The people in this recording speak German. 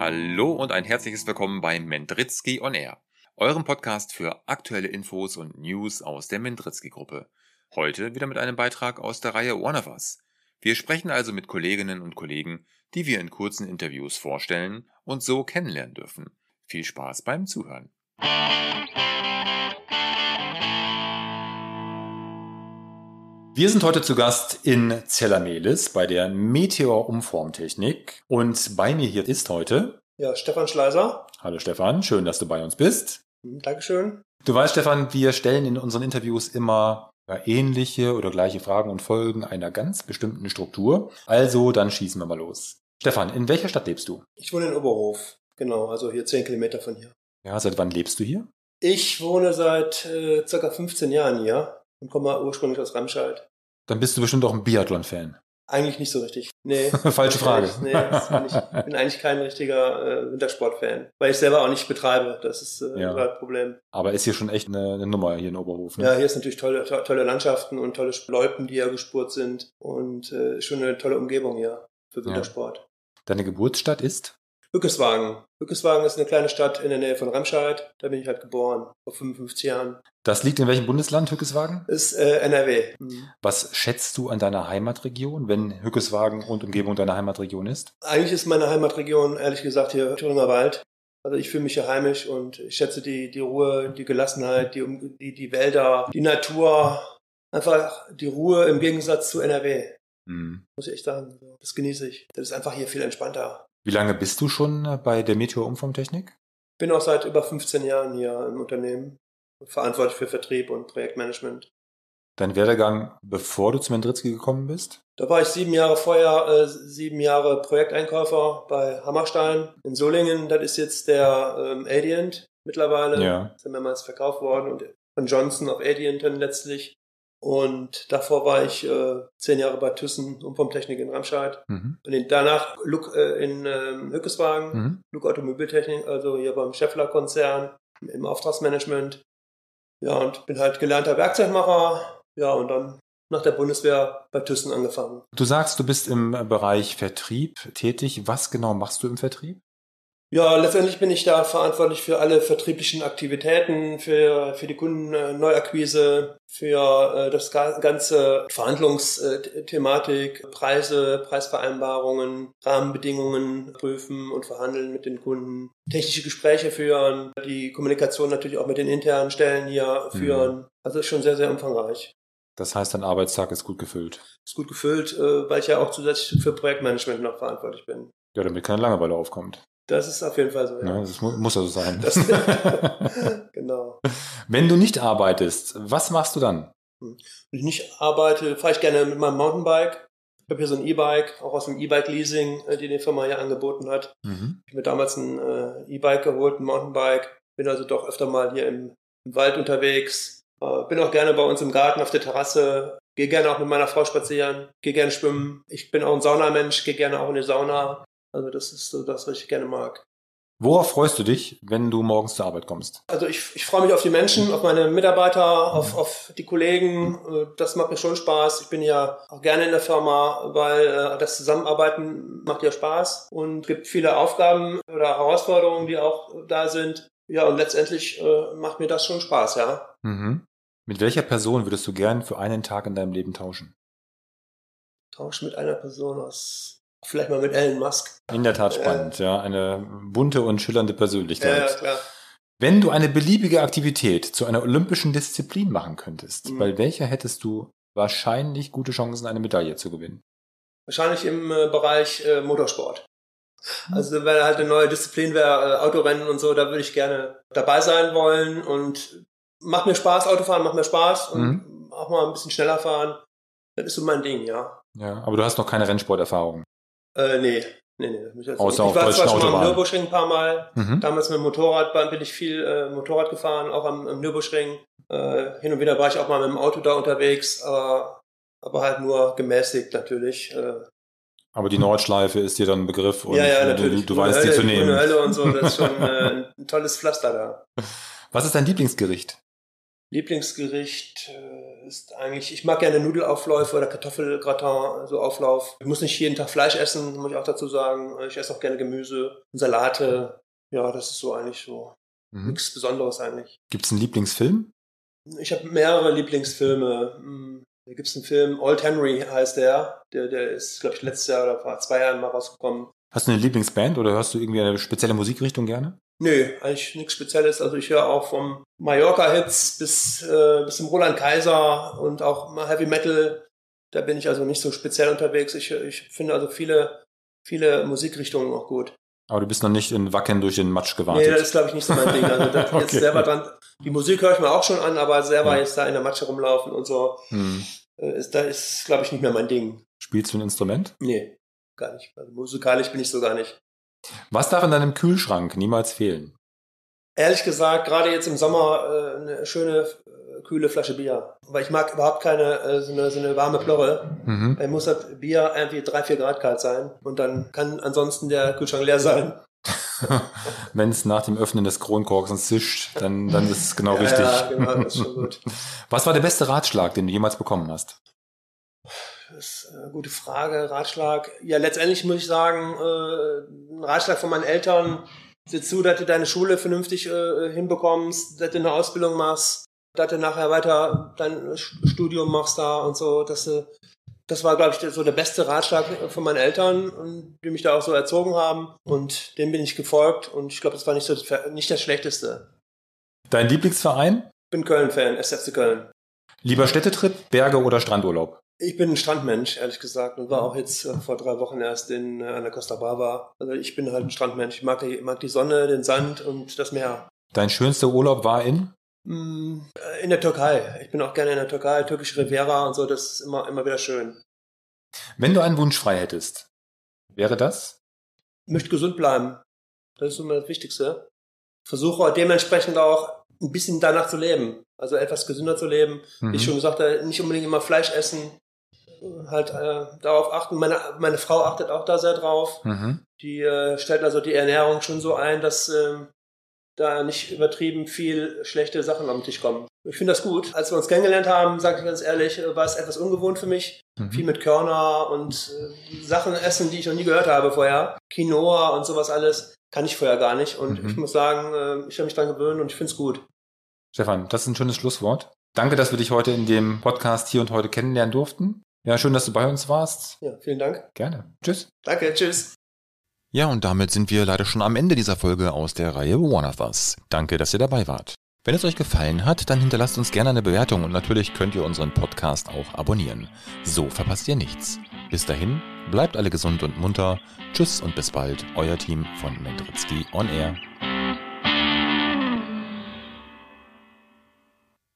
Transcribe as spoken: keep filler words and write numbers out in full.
Hallo und ein herzliches Willkommen bei Mendritzky on Air, eurem Podcast für aktuelle Infos und News aus der Mendritzky-Gruppe. Heute wieder mit einem Beitrag aus der Reihe One of Us. Wir sprechen also mit Kolleginnen und Kollegen, die wir in kurzen Interviews vorstellen und so kennenlernen dürfen. Viel Spaß beim Zuhören. Wir sind heute zu Gast in Zellamelis bei der Meteor-Umformtechnik und bei mir hier ist heute Ja, Stefan Schleiser. Hallo Stefan, schön, dass du bei uns bist. Dankeschön. Du weißt, Stefan, wir stellen in unseren Interviews immer ja, ähnliche oder gleiche Fragen und Folgen einer ganz bestimmten Struktur. Also, dann schießen wir mal los. Stefan, in welcher Stadt lebst du? Ich wohne in Oberhof, genau, also hier zehn Kilometer von hier. Ja, seit wann lebst du hier? Ich wohne seit äh, circa fünfzehn Jahren hier und komme ursprünglich aus Remscheid. Dann bist du bestimmt auch ein Biathlon-Fan. Eigentlich nicht so richtig. Nee. Falsche Frage. Nee, das bin ich, ich bin eigentlich kein richtiger äh, Wintersport-Fan, weil ich selber auch nicht betreibe. Das ist äh, Ja. das Problem. Aber ist hier schon echt eine, eine Nummer hier in Oberhof, ne? Ja, hier ist natürlich tolle, to- tolle Landschaften und tolle Loipen, die hier gespurt sind und äh, schon eine tolle Umgebung hier für Wintersport. Deine Geburtsstadt ist? Hückeswagen. Hückeswagen ist eine kleine Stadt in der Nähe von Remscheid. Da bin ich halt geboren, vor fünfundfünfzig Jahren. Das liegt in welchem Bundesland, Hückeswagen? Ist äh, N R W. Mhm. Was schätzt du an deiner Heimatregion, wenn Hückeswagen und Umgebung deiner Heimatregion ist? Eigentlich ist meine Heimatregion, ehrlich gesagt, hier Thüringer Wald. Also ich fühle mich hier heimisch und ich schätze die, die Ruhe, die Gelassenheit, die, Um- die, die Wälder, die Natur. Einfach die Ruhe im Gegensatz zu N R W. Hm. Muss ich echt sagen. Das genieße ich. Das ist einfach hier viel entspannter. Wie lange bist du schon bei der Meteor-Umformtechnik? Bin auch seit über fünfzehn Jahren hier im Unternehmen. Verantwortlich für Vertrieb und Projektmanagement. Dein Werdegang, bevor du zu Mendritzky gekommen bist? Da war ich sieben Jahre vorher, äh, sieben Jahre Projekteinkäufer bei Hammerstein in Solingen. Das ist jetzt der ähm, Adient mittlerweile. Ja. Ist ja mehrmals verkauft worden und von Johnson auf Adient dann letztlich. Und davor war ich äh, zehn Jahre bei Thyssen, Umformtechnik in Remscheid. Mhm. Und in, danach Look, äh, in ähm, Hückeswagen, Mhm. Look Automobiltechnik, also hier beim Schaeffler-Konzern im Auftragsmanagement. Ja, und bin halt gelernter Werkzeugmacher. Ja, und dann nach der Bundeswehr bei Thyssen angefangen. Du sagst, du bist im Bereich Vertrieb tätig. Was genau machst du im Vertrieb? Ja, letztendlich bin ich da verantwortlich für alle vertrieblichen Aktivitäten, für, für die Kundenneuakquise, für äh, das ga- ganze Verhandlungsthematik, Preise, Preisvereinbarungen, Rahmenbedingungen prüfen und verhandeln mit den Kunden, technische Gespräche führen, die Kommunikation natürlich auch mit den internen Stellen hier führen. Also ist schon sehr, sehr umfangreich. Das heißt, dein Arbeitstag ist gut gefüllt. Ist gut gefüllt, äh, weil ich ja auch zusätzlich für Projektmanagement noch verantwortlich bin. Ja, damit keine Langeweile aufkommt. Das ist auf jeden Fall so, ja. Ne, das mu- muss ja so sein. Das, genau. Wenn du nicht arbeitest, was machst du dann? Wenn ich nicht arbeite, fahre ich gerne mit meinem Mountainbike. Ich habe hier so ein E-Bike, auch aus dem E-Bike-Leasing, äh, die die Firma hier angeboten hat. Mhm. Ich habe mir damals ein äh, E-Bike geholt, ein Mountainbike. Bin also doch öfter mal hier im, im Wald unterwegs. Äh, bin auch gerne bei uns im Garten auf der Terrasse. Gehe gerne auch mit meiner Frau spazieren. Gehe gerne schwimmen. Ich bin auch ein Saunamensch, gehe gerne auch in die Sauna. Also das ist so das, was ich gerne mag. Worauf freust du dich, wenn du morgens zur Arbeit kommst? Also ich, ich freue mich auf die Menschen, auf meine Mitarbeiter, auf, auf die Kollegen. Äh, Das macht mir schon Spaß. Ich bin ja auch gerne in der Firma, weil äh, das Zusammenarbeiten macht ja Spaß und es gibt viele Aufgaben oder Herausforderungen, die auch da sind. Ja, und letztendlich äh, macht mir das schon Spaß, ja. Mhm. Mit welcher Person würdest du gern für einen Tag in deinem Leben tauschen? Tausch mit einer Person aus, vielleicht mal mit Elon Musk. In der Tat spannend, ja. Eine bunte und schillernde Ja, Persönlichkeit. ja, klar. Wenn du eine beliebige Aktivität zu einer olympischen Disziplin machen könntest, Mhm. bei welcher hättest du wahrscheinlich gute Chancen, eine Medaille zu gewinnen? Wahrscheinlich im äh, Bereich äh, Motorsport. Also wenn halt eine neue Disziplin wäre, äh, Autorennen und so, da würde ich gerne dabei sein wollen und macht mir Spaß, Autofahren macht mir Spaß und Mhm. auch mal ein bisschen schneller fahren. Das ist so mein Ding, ja. Ja, aber du hast noch keine Rennsporterfahrung. Äh, nee, nee, nee. das muss ich jetzt Außer nicht. auf Ich war deutschen zwar schon mal am Autobahnen. Nürburgring ein paar Mal. Mhm. Damals mit dem Motorrad bin ich viel äh, Motorrad gefahren, auch am, am Nürburgring. Äh, hin und wieder war ich auch mal mit dem Auto da unterwegs, aber, aber halt nur gemäßigt natürlich. Äh, Aber die Nordschleife ist dir dann ein Begriff und ja, ja, du, natürlich. du Grüne weißt, die Hölle, zu Grüne nehmen. Hölle und so, das ist schon äh, ein tolles Pflaster da. Was ist dein Lieblingsgericht? Lieblingsgericht äh, ist eigentlich, ich mag gerne Nudelaufläufe oder Kartoffelgratin, so Auflauf. Ich muss nicht jeden Tag Fleisch essen, muss ich auch dazu sagen. Ich esse auch gerne Gemüse, Salate. Ja, das ist so eigentlich so mhm. nichts Besonderes eigentlich. Gibt es einen Lieblingsfilm? Ich habe mehrere Lieblingsfilme. Da gibt es einen Film, Old Henry heißt der. Der, der ist, glaube ich, letztes Jahr oder vor zwei Jahren mal rausgekommen. Hast du eine Lieblingsband oder hörst du irgendwie eine spezielle Musikrichtung gerne? Nö, eigentlich nichts Spezielles. Also ich höre auch vom Mallorca-Hits bis, äh, bis zum Roland Kaiser und auch mal Heavy Metal. Da bin ich also nicht so speziell unterwegs. Ich, ich finde also viele, viele Musikrichtungen auch gut. Aber du bist noch nicht in Wacken durch den Matsch gewartet? Nee, das ist, glaube ich, nicht so mein Ding. Also da okay. jetzt selber dran. Die Musik höre ich mir auch schon an, aber selber ja. jetzt da in der Matsche rumlaufen und so, hm. ist, da ist, glaube ich, nicht mehr mein Ding. Spielst du ein Instrument? Nee, gar nicht. Also musikalisch bin ich so gar nicht. Was darf in deinem Kühlschrank niemals fehlen? Ehrlich gesagt, gerade jetzt im Sommer äh, eine schöne, äh, kühle Flasche Bier. Weil ich mag überhaupt keine, äh, so, eine, so eine warme Plörre. Mhm. Da muss das Bier irgendwie drei, vier Grad kalt sein. Und dann kann ansonsten der Kühlschrank leer sein. Wenn es nach dem Öffnen des Kronkorkens zischt, dann, dann ist es genau ja, richtig. Ja, genau, das ist schon gut. Was war der beste Ratschlag, den du jemals bekommen hast? Das ist eine gute Frage. Ratschlag. Ja, letztendlich muss ich sagen, äh, ein Ratschlag von meinen Eltern: Sieh zu, dass du deine Schule vernünftig äh, hinbekommst, dass du eine Ausbildung machst, dass du nachher weiter dein Studium machst da und so. Dass du, das war, glaube ich, so der beste Ratschlag von meinen Eltern, die mich da auch so erzogen haben. Und dem bin ich gefolgt. Und ich glaube, das war nicht so nicht das Schlechteste. Dein Lieblingsverein? Ich bin Köln-Fan, S F C Köln. Lieber Städtetrip, Berge oder Strandurlaub? Ich bin ein Strandmensch, ehrlich gesagt, und war auch jetzt äh, vor drei Wochen erst in, äh, an der Costa Brava. Also ich bin halt ein Strandmensch. Ich mag die, mag die Sonne, den Sand und das Meer. Dein schönster Urlaub war in? Mm, in der Türkei. Ich bin auch gerne in der Türkei, türkische Riviera und so. Das ist immer, immer wieder schön. Wenn du einen Wunsch frei hättest, wäre das? Ich möchte gesund bleiben. Das ist immer das Wichtigste. Versuche dementsprechend auch ein bisschen danach zu leben. Also etwas gesünder zu leben. Mhm. Wie ich schon gesagt habe, nicht unbedingt immer Fleisch essen. Halt äh, darauf achten. Meine, meine Frau achtet auch da sehr drauf. Mhm. Die äh, stellt also die Ernährung schon so ein, dass äh, da nicht übertrieben viel schlechte Sachen am Tisch kommen. Ich finde das gut. Als wir uns kennengelernt haben, sage ich ganz ehrlich, war es etwas ungewohnt für mich. Mhm. Viel mit Körner und äh, Sachen essen, die ich noch nie gehört habe vorher. Quinoa und sowas alles kann ich vorher gar nicht. Und mhm. ich muss sagen, äh, ich habe mich dran gewöhnt und ich finde es gut. Stefan, das ist ein schönes Schlusswort. Danke, dass wir dich heute in dem Podcast Hier und Heute kennenlernen durften. Ja, schön, dass du bei uns warst. Ja, vielen Dank. Gerne. Tschüss. Danke, tschüss. Ja, und damit sind wir leider schon am Ende dieser Folge aus der Reihe One of Us. Danke, dass ihr dabei wart. Wenn es euch gefallen hat, dann hinterlasst uns gerne eine Bewertung und natürlich könnt ihr unseren Podcast auch abonnieren. So verpasst ihr nichts. Bis dahin, bleibt alle gesund und munter. Tschüss und bis bald, euer Team von Mendritzky on Air.